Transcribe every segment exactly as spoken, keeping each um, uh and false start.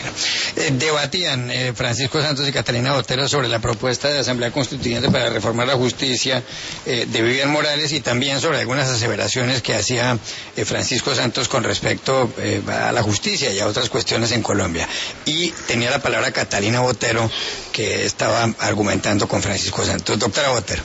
Eh, debatían eh, Francisco Santos y Catalina Botero sobre la propuesta de Asamblea Constituyente para reformar la justicia eh, de Vivian Morales, y también sobre algunas aseveraciones que hacía eh, Francisco Santos con respecto eh, a la justicia y a otras cuestiones en Colombia. Y tenía la palabra Catalina Botero, que estaba argumentando con Francisco Santos. Doctora Botero.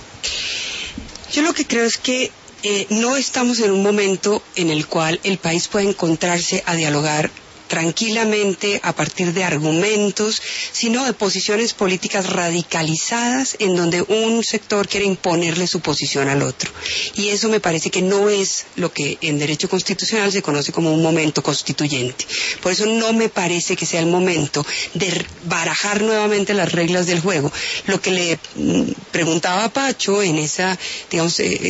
Yo lo que creo es que eh, no estamos en un momento en el cual el país puede encontrarse a dialogar tranquilamente a partir de argumentos, sino de posiciones políticas radicalizadas en donde un sector quiere imponerle su posición al otro. Y eso me parece que no es lo que en derecho constitucional se conoce como un momento constituyente. Por eso no me parece que sea el momento de barajar nuevamente las reglas del juego. Lo que le mm, preguntaba a Pacho en esa, digamos, eh,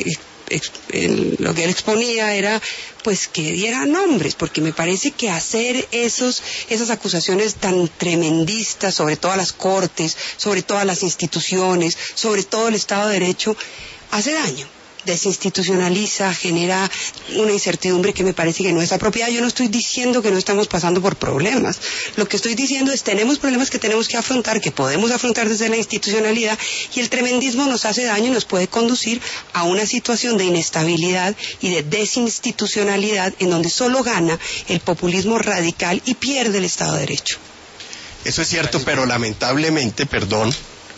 en lo que él exponía era pues que diera nombres, porque me parece que hacer esos esas acusaciones tan tremendistas sobre todas las cortes, sobre todas las instituciones, sobre todo el Estado de Derecho, hace daño, desinstitucionaliza, genera una incertidumbre que me parece que no es apropiada. Yo no estoy diciendo que no estamos pasando por problemas. Lo que estoy diciendo es tenemos problemas que tenemos que afrontar, que podemos afrontar desde la institucionalidad, y el tremendismo nos hace daño y nos puede conducir a una situación de inestabilidad y de desinstitucionalidad en donde solo gana el populismo radical y pierde el Estado de Derecho. Eso es cierto, pero lamentablemente, perdón,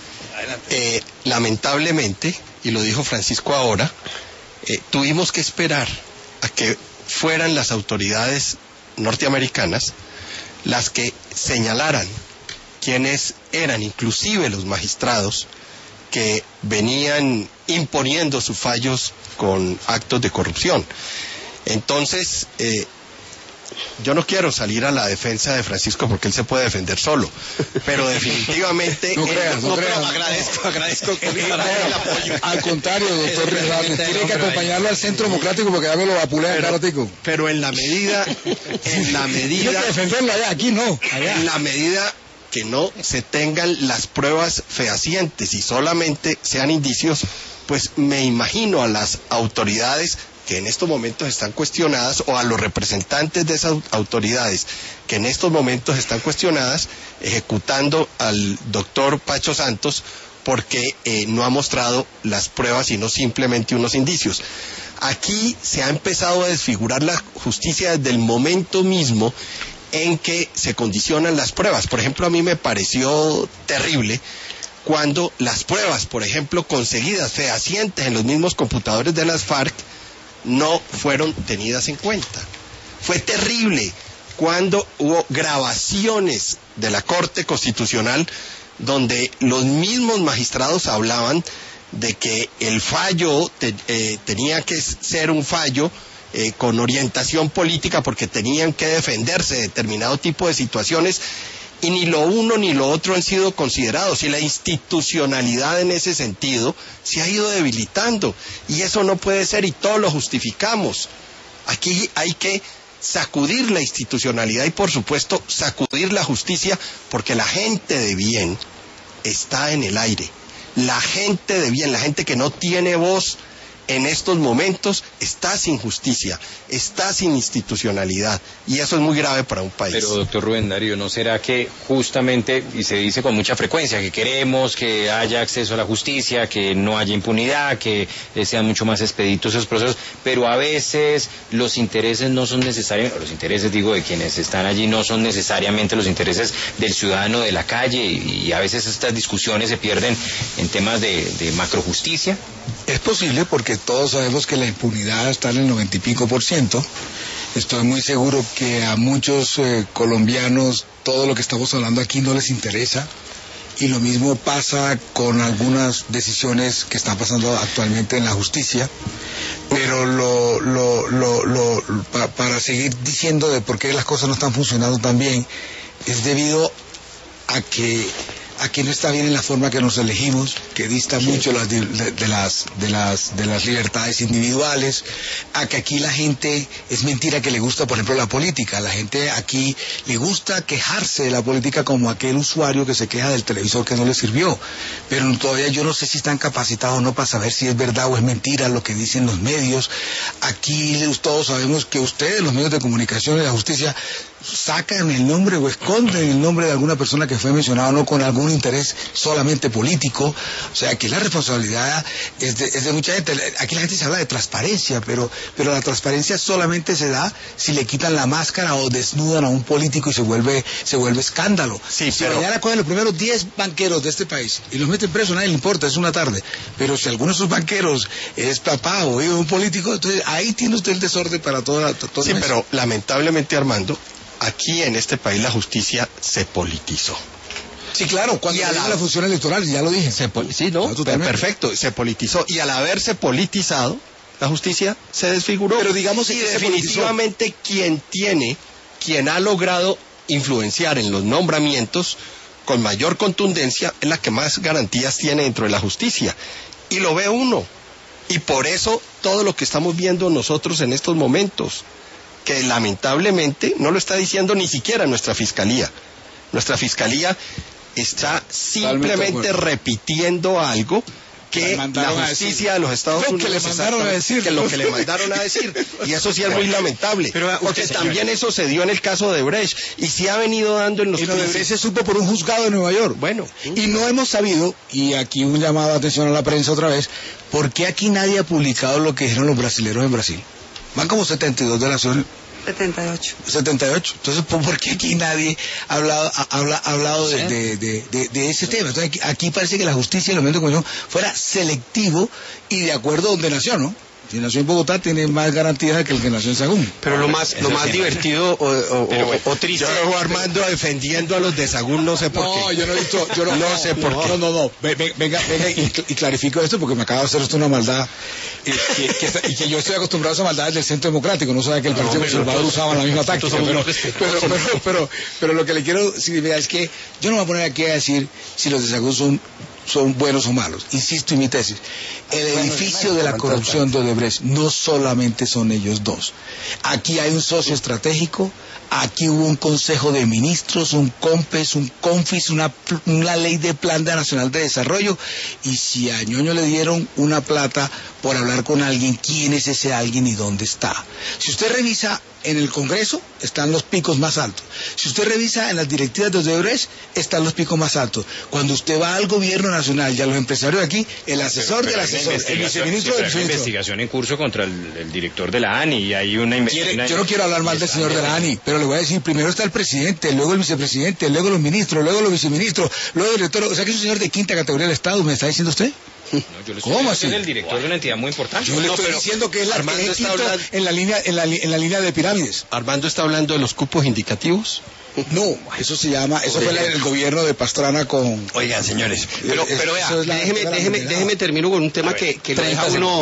eh, lamentablemente, y lo dijo Francisco ahora, eh, tuvimos que esperar a que fueran las autoridades norteamericanas las que señalaran quiénes eran, inclusive los magistrados, que venían imponiendo sus fallos con actos de corrupción. Entonces, eh, yo no quiero salir a la defensa de Francisco porque él se puede defender solo, pero definitivamente no creas, no, no creas, agradezco, agradezco que me dará el apoyo. Al contrario, doctor Rizal, tiene que acompañarlo al Centro Democrático porque ya me lo vapulean cada ratico. Pero en la medida, en la medida, tiene que defenderlo allá, aquí no, allá. En la medida que no se tengan las pruebas fehacientes y solamente sean indicios, pues me imagino a las autoridades que en estos momentos están cuestionadas, o a los representantes de esas autoridades que en estos momentos están cuestionadas, ejecutando al doctor Pacho Santos porque eh, no ha mostrado las pruebas sino simplemente unos indicios. Aquí se ha empezado a desfigurar la justicia desde el momento mismo en que se condicionan las pruebas. Por ejemplo, a mí me pareció terrible cuando las pruebas, por ejemplo, conseguidas fehacientes en los mismos computadores de las FARC, no fueron tenidas en cuenta. Fue terrible cuando hubo grabaciones de la Corte Constitucional donde los mismos magistrados hablaban de que el fallo te, eh, tenía que ser un fallo eh, con orientación política porque tenían que defenderse de determinado tipo de situaciones, y ni lo uno ni lo otro han sido considerados, y la institucionalidad en ese sentido se ha ido debilitando, y eso no puede ser, y todos lo justificamos. Aquí hay que sacudir la institucionalidad y, por supuesto, sacudir la justicia, porque la gente de bien está en el aire. La gente de bien, la gente que no tiene voz en estos momentos, está sin justicia, está sin institucionalidad, y eso es muy grave para un país. Pero, doctor Rubén Darío, ¿no será que justamente, y se dice con mucha frecuencia, que queremos que haya acceso a la justicia, que no haya impunidad, que sean mucho más expeditos esos procesos, pero a veces los intereses no son necesarios, los intereses, digo, de quienes están allí no son necesariamente los intereses del ciudadano de la calle, y a veces estas discusiones se pierden en temas de, de macrojusticia? Es posible, porque todos sabemos que la impunidad está en el noventa y pico por ciento. Estoy muy seguro que a muchos eh, colombianos todo lo que estamos hablando aquí no les interesa, y lo mismo pasa con algunas decisiones que están pasando actualmente en la justicia. Pero lo, lo, lo, lo, pa, para seguir diciendo de por qué las cosas no están funcionando tan bien, es debido a que aquí no está bien en la forma que nos elegimos, que dista mucho las de, de, de las de las de las libertades individuales, a que aquí la gente, es mentira que le gusta, por ejemplo, la política. La gente aquí le gusta quejarse de la política como aquel usuario que se queja del televisor que no le sirvió, pero todavía yo no sé si están capacitados o no para saber si es verdad o es mentira lo que dicen los medios. Aquí todos sabemos que ustedes, los medios de comunicación y la justicia, sacan el nombre o esconden el nombre de alguna persona que fue mencionada, no con algún interés solamente político. O sea, que la responsabilidad es de, es de mucha gente. Aquí la gente se habla de transparencia, pero, pero la transparencia solamente se da si le quitan la máscara o desnudan a un político y se vuelve, se vuelve escándalo. Sí, si pero... mañana cogen los primeros diez banqueros de este país y los meten presos, a nadie le importa, es una tarde. Pero si alguno de esos banqueros es papá o hijo de un político, entonces ahí tiene usted el desorden para toda, toda Sí, pero lamentablemente, Armando, aquí en este país la justicia se politizó. Sí, claro, cuando y a la, la la función electoral, ya lo dije. Se pol... Sí, ¿no? no perfecto, se politizó. Y al haberse politizado, la justicia se desfiguró. Pero digamos y que definitivamente quien tiene, quien ha logrado influenciar en los nombramientos con mayor contundencia, es la que más garantías tiene dentro de la justicia. Y lo ve uno. Y por eso todo lo que estamos viendo nosotros en estos momentos, que lamentablemente no lo está diciendo ni siquiera nuestra fiscalía. Nuestra fiscalía está simplemente repitiendo algo que la justicia de los Estados lo Unidos que le mandaron a decir, que lo que le mandaron a decir, y eso sí es muy lamentable, pero, porque usted, también señor. Eso se dio en el caso de Brecht y se ha venido dando en los y lo de Brecht se supo por un juzgado de Nueva York. Bueno, y no hemos sabido, y aquí un llamado de atención a la prensa otra vez, ¿por qué aquí nadie ha publicado lo que dijeron los brasileros en Brasil? Van como setenta y dos delaciones. setenta y ocho. setenta y ocho. Entonces, ¿por qué aquí nadie ha hablado, ha, ha hablado de, de, de, de, de ese tema? Entonces, aquí, aquí parece que la justicia y los medios de comunicación fuera selectivo y de acuerdo a donde nació, ¿no? Si nació en Bogotá tiene más garantías que el que nació en Sagún. Pero lo más, lo más divertido o, o, bueno, o, o triste. Yo veo a Armando defendiendo a los de Sagún, no sé por no, qué. No, yo no he visto, yo no, no sé por no, qué. No, no, no, venga, venga, venga y, y clarifico esto porque me acaba de hacer esto una maldad eh, que, que está, y que yo estoy acostumbrado a esa maldad del Centro Democrático, no sabía que el Partido no, Conservador usaba la misma táctica, pero, pero, pero, pero, pero lo que le quiero significar es que yo no me voy a poner aquí a decir si los de Sagún son son buenos o malos. Insisto en mi tesis. El edificio de la corrupción de Odebrecht no solamente son ellos dos. Aquí hay un socio estratégico, aquí hubo un consejo de ministros, un COMPES, un CONFIS, una, una ley de Plan Nacional de Desarrollo, y si a Ñoño le dieron una plata por hablar con alguien, ¿quién es ese alguien y dónde está? Si usted revisa en el Congreso, están los picos más altos. Si usted revisa en las directivas de Odebrecht, están los picos más altos. Cuando usted va al gobierno nacional y a los empresarios de aquí, el asesor del asesor, el viceministro del viceministro. Hay una investigación en curso contra el, el director de la ANI y hay una investigación. Yo no quiero hablar mal del señor de la ANI, pero le voy a decir, primero está el presidente, luego el vicepresidente, luego los ministros, luego los viceministros, luego el director. O sea que es un señor de quinta categoría del Estado, ¿me está diciendo usted? No, yo le estoy ¿Cómo así? Es el director wow. de una entidad muy importante. Yo le no, estoy pero diciendo que es la Armando que está hablando... en la línea en la, en la línea de pirámides. Armando está hablando de los cupos indicativos. No, eso se llama, eso fue el gobierno de Pastrana con... Oigan, señores, pero, pero vea, es la, déjeme, la déjeme, déjeme termino con un tema ver, que, que lo deja uno,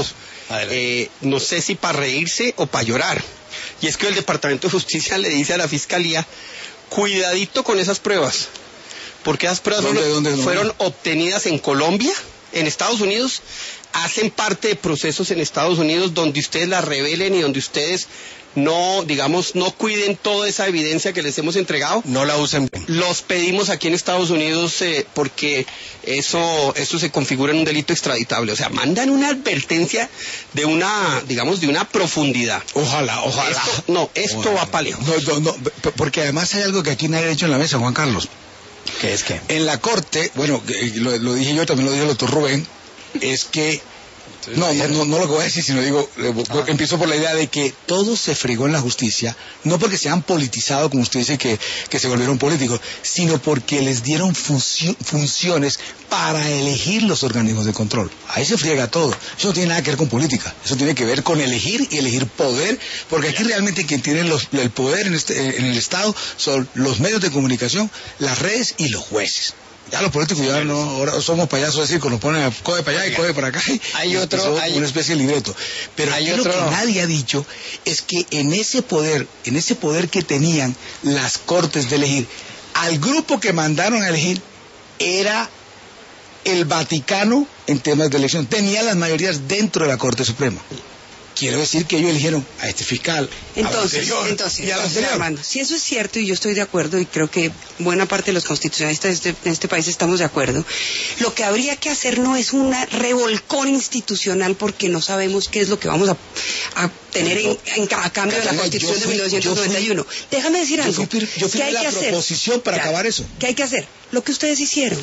eh, no sé si para reírse o para llorar. Y es que el Departamento de Justicia le dice a la Fiscalía, cuidadito con esas pruebas, porque esas pruebas ¿Dónde, fueron, dónde, dónde? fueron obtenidas en Colombia, en Estados Unidos, hacen parte de procesos en Estados Unidos donde ustedes las revelen y donde ustedes no, digamos, no cuiden toda esa evidencia que les hemos entregado. No la usen. Los pedimos aquí en Estados Unidos eh, porque eso, eso se configura en un delito extraditable. O sea, mandan una advertencia de una, digamos, de una profundidad. Ojalá, ojalá. Esto, no, esto ojalá. va para lejos. No, no, no, porque además hay algo que aquí nadie ha hecho en la mesa, Juan Carlos. ¿Qué es qué? En la Corte, bueno, lo, lo dije yo, también lo dijo el doctor Rubén, es que No, no, no, no lo que voy a decir, sino digo, ah. empiezo por la idea de que todo se fregó en la justicia, no porque se han politizado, como usted dice, que, que se volvieron políticos, sino porque les dieron funcio, funciones para elegir los organismos de control. Ahí se friega todo. Eso no tiene nada que ver con política, eso tiene que ver con elegir y elegir poder, porque aquí realmente quien tiene los, el poder en, este, en el Estado son los medios de comunicación, las redes y los jueces. Ya los políticos ya no, ahora somos payasos, es decir, que nos ponen a coge para allá y coge para acá. Y, hay otro, hay una especie de libreto. Pero hay otro... lo que nadie ha dicho es que en ese poder, en ese poder que tenían las cortes de elegir, al grupo que mandaron a elegir era el Vaticano en temas de elección. Tenía las mayorías dentro de la Corte Suprema. quiero decir que ellos eligieron a este fiscal, entonces, anterior, entonces, y al entonces anterior. Armando, si eso es cierto, y yo estoy de acuerdo, y creo que buena parte de los constitucionalistas de este, de este país estamos de acuerdo, lo que habría que hacer no es un revolcón institucional, porque no sabemos qué es lo que vamos a, a tener en, en, a cambio de la Constitución de mil novecientos noventa y uno. Déjame decir algo. Yo fui, yo fui ¿Qué hay la que hacer? proposición para Claro, acabar eso. ¿Qué hay que hacer? Lo que ustedes hicieron.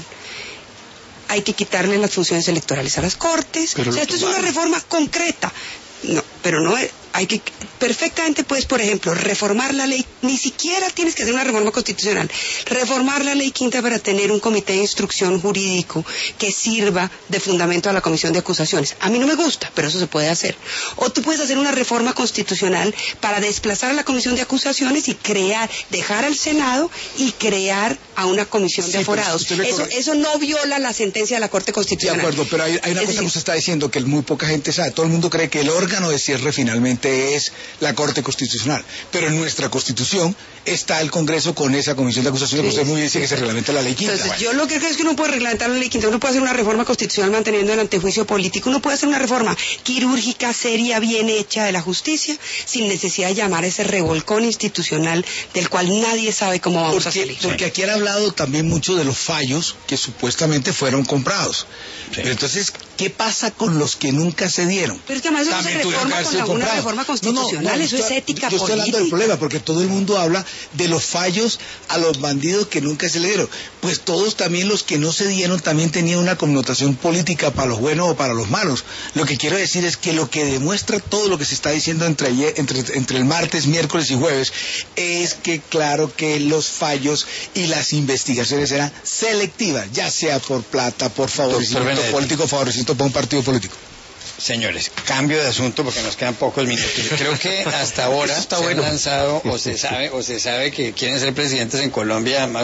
Hay que quitarle las funciones electorales a las Cortes. Pero o sea, esto es una reforma concreta. No, pero no es, hay que perfectamente puedes, por ejemplo, reformar la ley, ni siquiera tienes que hacer una reforma constitucional, reformar la ley quinta para tener un comité de instrucción jurídico que sirva de fundamento a la comisión de acusaciones. A mí no me gusta, pero eso se puede hacer. O tú puedes hacer una reforma constitucional para desplazar a la comisión de acusaciones y crear, dejar al Senado y crear a una comisión Sí, de aforados. pero usted Eso, recuerda- eso no viola la sentencia de la Corte De Constitucional. acuerdo, pero hay, hay una Es cosa decir, que usted está diciendo que muy poca gente sabe. Todo el mundo cree que el órgano de cierre finalmente es la Corte Constitucional. Pero en nuestra Constitución está el Congreso con esa comisión de acusaciones, Sí. que usted muy bien dice que se reglamenta la ley quinta. Entonces, yo lo que creo es que uno puede reglamentar la ley quinta, uno puede hacer una reforma constitucional manteniendo el antejuicio político, uno puede hacer una reforma quirúrgica, seria, bien hecha de la justicia, sin necesidad de llamar a ese revolcón institucional del cual nadie sabe cómo vamos a Porque, salir. porque aquí han hablado también mucho de los fallos que supuestamente fueron comprados. Pero entonces, ¿qué pasa con los que nunca se dieron? Pero es que además eso no se También tuvieron reforma que con haberse alguna comprado. reforma No, no, constitucional, no, eso yo es estoy- ética Yo estoy hablando del política. problema, porque todo el mundo habla de los fallos a los bandidos que nunca se le dieron. Pues todos también los que no se dieron también tenían una connotación política para los buenos o para los malos. Lo que quiero decir es que lo que demuestra todo lo que se está diciendo entre, ayer- entre, entre el martes, miércoles y jueves es que claro que los fallos y las investigaciones eran selectivas, ya sea por plata, por favorecimiento Benedetti. político, favorecimiento para un partido político. Señores, cambio de asunto porque nos quedan pocos minutos. Creo que hasta ahora Eso está se bueno. han lanzado o se sabe o se sabe que quieren ser presidentes en Colombia más